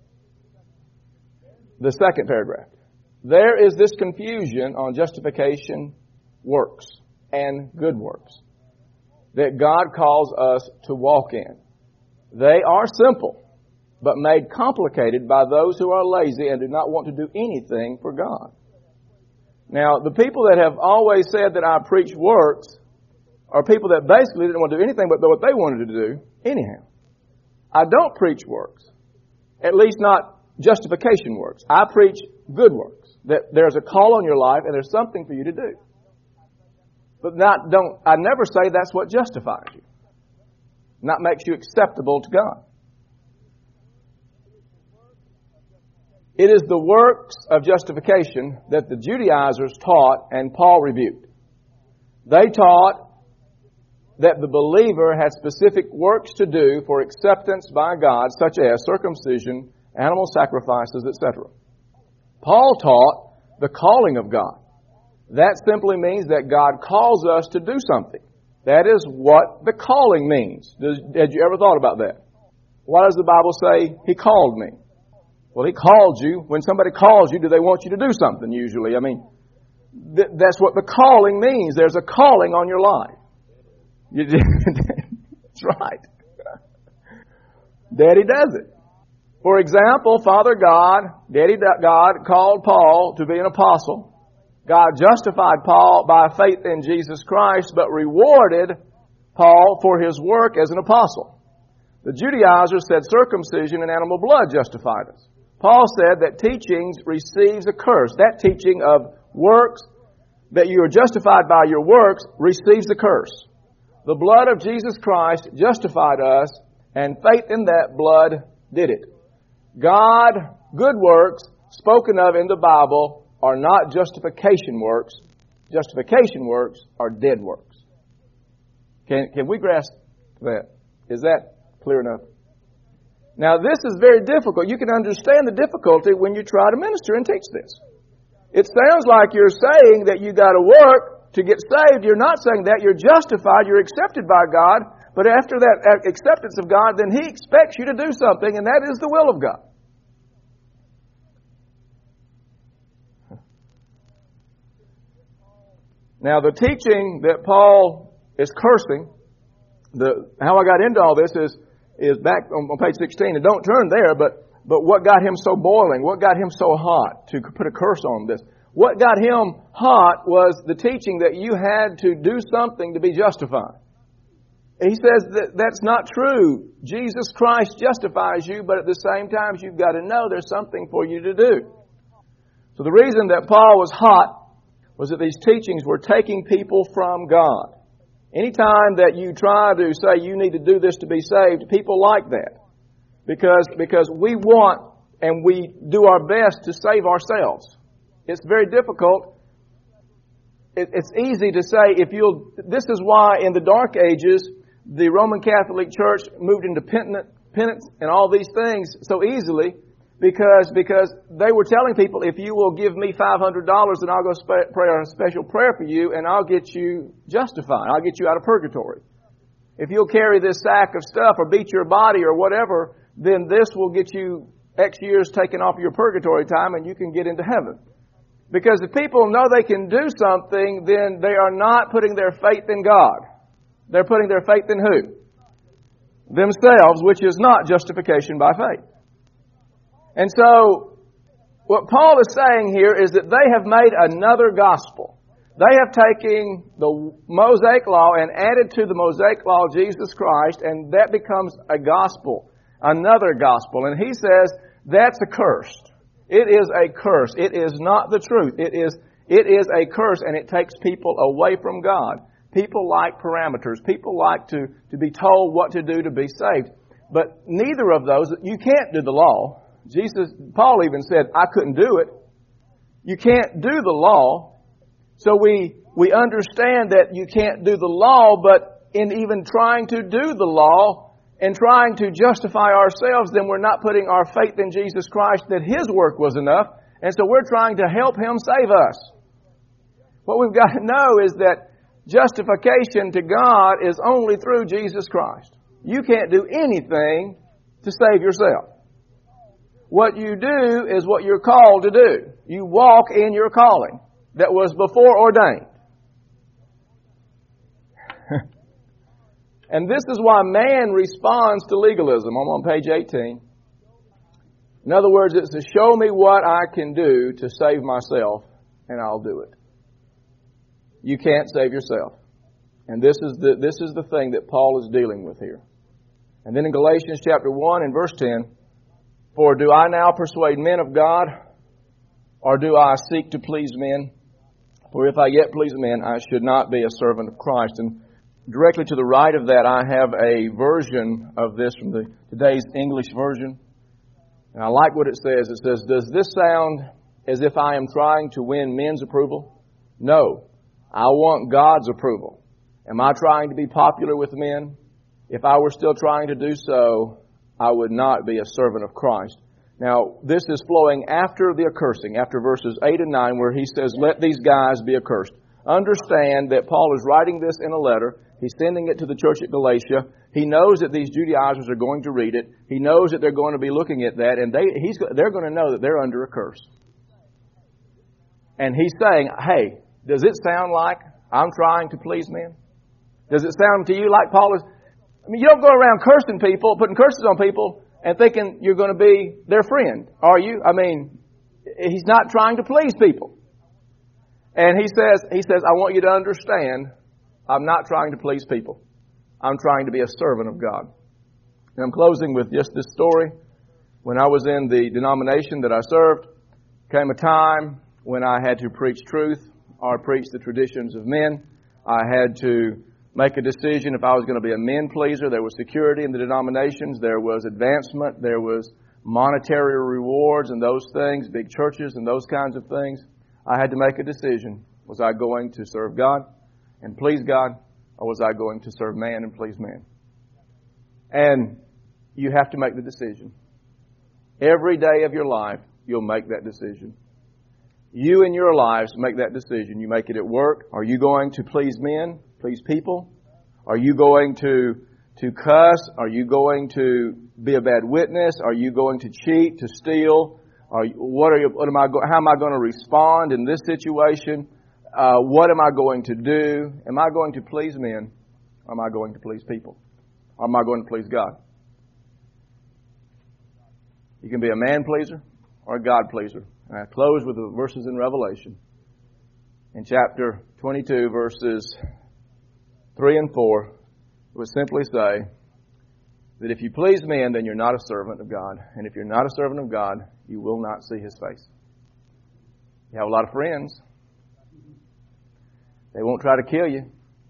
the second paragraph. There is this confusion on justification works and good works that God calls us to walk in. They are simple, but made complicated by those who are lazy and do not want to do anything for God. Now, the people that have always said that I preach works are people that basically didn't want to do anything but what they wanted to do anyhow. I don't preach works, at least not justification works. I preach good works, that there's a call on your life and there's something for you to do. But I never say that's what justifies you. Not makes you acceptable to God. It is the works of justification that the Judaizers taught and Paul rebuked. They taught that the believer had specific works to do for acceptance by God, such as circumcision, animal sacrifices, etc. Paul taught the calling of God. That simply means that God calls us to do something. That is what the calling means. Had you ever thought about that? Why does the Bible say, He called me? Well, He called you. When somebody calls you, do they want you to do something usually? I mean, That's what the calling means. There's a calling on your life. That's right. Daddy does it. For example, Father God, Daddy God called Paul to be an apostle. God justified Paul by faith in Jesus Christ, but rewarded Paul for his work as an apostle. The Judaizers said circumcision and animal blood justified us. Paul said that teachings receives a curse. That teaching of works, that you are justified by your works, receives a curse. The blood of Jesus Christ justified us, and faith in that blood did it. God, good works, spoken of in the Bible, are not justification works. Justification works are dead works. Can we grasp that? Is that clear enough? Now, this is very difficult. You can understand the difficulty when you try to minister and teach this. It sounds like you're saying that you got to work to get saved. You're not saying that. You're justified. You're accepted by God. But after that acceptance of God, then He expects you to do something, and that is the will of God. Now, the teaching that Paul is cursing, how I got into all this is back on page 16. And don't turn there, but what got him so boiling? What got him so hot to put a curse on this? What got him hot was the teaching that you had to do something to be justified. He says that that's not true. Jesus Christ justifies you, but at the same time, you've got to know there's something for you to do. So the reason that Paul was hot was that these teachings were taking people from God. Anytime that you try to say you need to do this to be saved, people like that. Because we want and we do our best to save ourselves. It's very difficult. It's easy to say this is why in the Dark Ages, the Roman Catholic Church moved into penance and all these things so easily because they were telling people, if you will give me $500, then I'll go pray a special prayer for you and I'll get you justified. I'll get you out of purgatory. If you'll carry this sack of stuff or beat your body or whatever, then this will get you X years taken off your purgatory time and you can get into heaven. Because if people know they can do something, then they are not putting their faith in God. They're putting their faith in who? Themselves, which is not justification by faith. And so, what Paul is saying here is that they have made another gospel. They have taken the Mosaic law and added to the Mosaic law Jesus Christ, and that becomes a gospel, another gospel. And he says that's accursed. It is a curse. It is not the truth. It is a curse, and it takes people away from God. People like parameters. People like to be told what to do to be saved. But neither of those, you can't do the law. Paul even said, I couldn't do it. You can't do the law. So we understand that you can't do the law, but in even trying to do the law and trying to justify ourselves, then we're not putting our faith in Jesus Christ that His work was enough. And so we're trying to help Him save us. What we've got to know is that justification to God is only through Jesus Christ. You can't do anything to save yourself. What you do is what you're called to do. You walk in your calling that was before ordained. And this is why man responds to legalism. I'm on page 18. In other words, it's to show me what I can do to save myself, and I'll do it. You can't save yourself. And this is the thing that Paul is dealing with here. And then in Galatians chapter 1 and verse 10, for do I now persuade men of God, or do I seek to please men? For if I yet please men, I should not be a servant of Christ. And directly to the right of that, I have a version of this from today's English version. And I like what it says. It says, does this sound as if I am trying to win men's approval? No. I want God's approval. Am I trying to be popular with men? If I were still trying to do so, I would not be a servant of Christ. Now, this is flowing after the accursing, after verses 8 and 9, where he says, let these guys be accursed. Understand that Paul is writing this in a letter. He's sending it to the church at Galatia. He knows that these Judaizers are going to read it. He knows that they're going to be looking at that, and they're going to know that they're under a curse. And he's saying, hey, Does it sound like I'm trying to please men? Does it sound to you like Paul is? I mean, you don't go around cursing people, putting curses on people, and thinking you're going to be their friend, are you? I mean, he's not trying to please people. And he says, I want you to understand, I'm not trying to please people. I'm trying to be a servant of God. And I'm closing with just this story. When I was in the denomination that I served, came a time when I had to preach truth or preach the traditions of men. I had to make a decision if I was going to be a men pleaser. There was security in the denominations. There was advancement. There was monetary rewards and those things, big churches and those kinds of things. I had to make a decision. Was I going to serve God and please God, or was I going to serve man and please man? And you have to make the decision. Every day of your life, you'll make that decision. You in your lives make that decision. You make it at work. Are you going to please men, please people? Are you going to cuss? Are you going to be a bad witness? Are you going to cheat, to steal? How am I going to respond in this situation? What am I going to do? Am I going to please men? Or am I going to please people? Or am I going to please God? You can be a man pleaser or a God pleaser. And I close with the verses in Revelation. In chapter 22, verses 3 and 4, it would simply say that if you please men, then you're not a servant of God. And if you're not a servant of God, you will not see His face. You have a lot of friends. They won't try to kill you.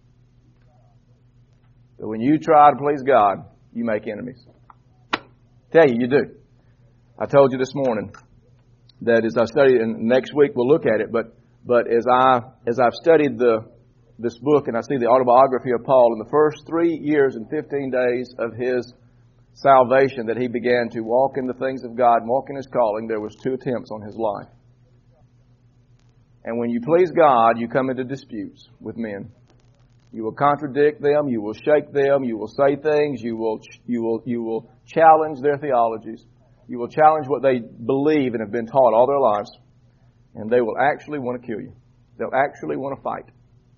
But when you try to please God, you make enemies. Tell you do. I told you this morning that as I study, and next week we'll look at it, but as I've studied this book and I see the autobiography of Paul, in the first 3 years and 15 days of his salvation that he began to walk in the things of God and walk in his calling, there was 2 attempts on his life. And when you please God, you come into disputes with men. You will contradict them, you will shake them, you will say things, you will challenge their theologies. You will challenge what they believe and have been taught all their lives. And they will actually want to kill you. They'll actually want to fight.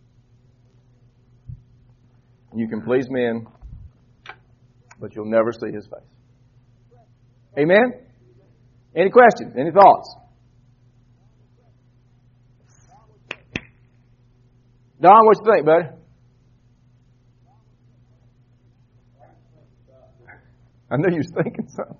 You can please men, but you'll never see His face. Amen? Any questions? Any thoughts? Don, what you think, buddy? I knew you was thinking something.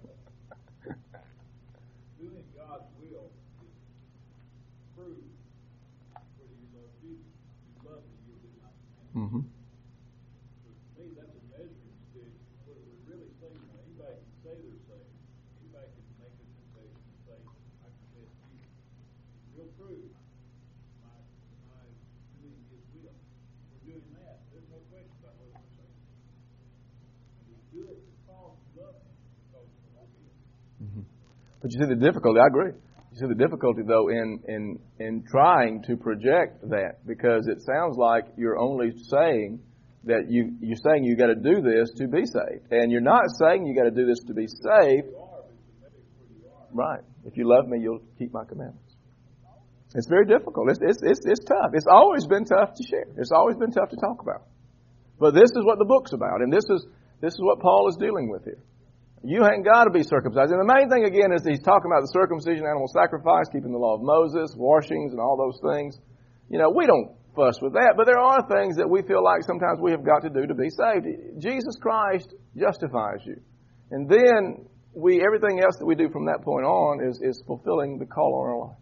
Mm-hmm. For me, that's a measuring stick. What we're really saying, anybody can say they're saved. Anybody can make a confession and say, I confess Jesus. Real proof. My doing His will. We're doing that. There's no question about what we're saying. And we do it because we love Him, because we love Him. Mm-hmm. But you see the difficulty. I agree. You see the difficulty, though, in trying to project that, because it sounds like you're only saying that you're saying you got to do this to be saved, and you're not saying you got to do this to be saved. Right? If you love me, you'll keep my commandments. It's very difficult. It's tough. It's always been tough to share. It's always been tough to talk about. But this is what the book's about, and this is what Paul is dealing with here. You ain't got to be circumcised. And the main thing, again, is he's talking about the circumcision, animal sacrifice, keeping the law of Moses, washings, and all those things. You know, we don't fuss with that, but there are things that we feel like sometimes we have got to do to be saved. Jesus Christ justifies you. And then everything else that we do from that point on is fulfilling the call on our life.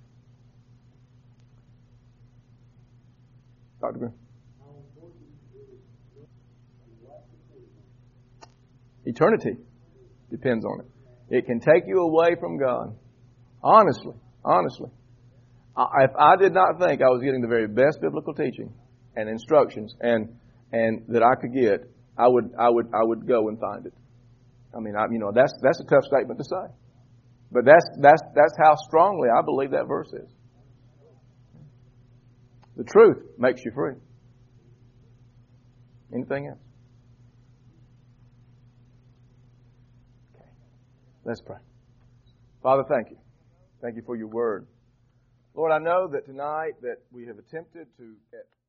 Dr. Green. Eternity depends on it. It can take you away from God. Honestly. If I did not think I was getting the very best biblical teaching and instructions and that I could get, I would go and find it. I mean, that's a tough statement to say, but that's how strongly I believe that verse is. The truth makes you free. Anything else? Okay. Let's pray. Father, thank you. Thank you for your word. Lord, I know that tonight that we have attempted to, at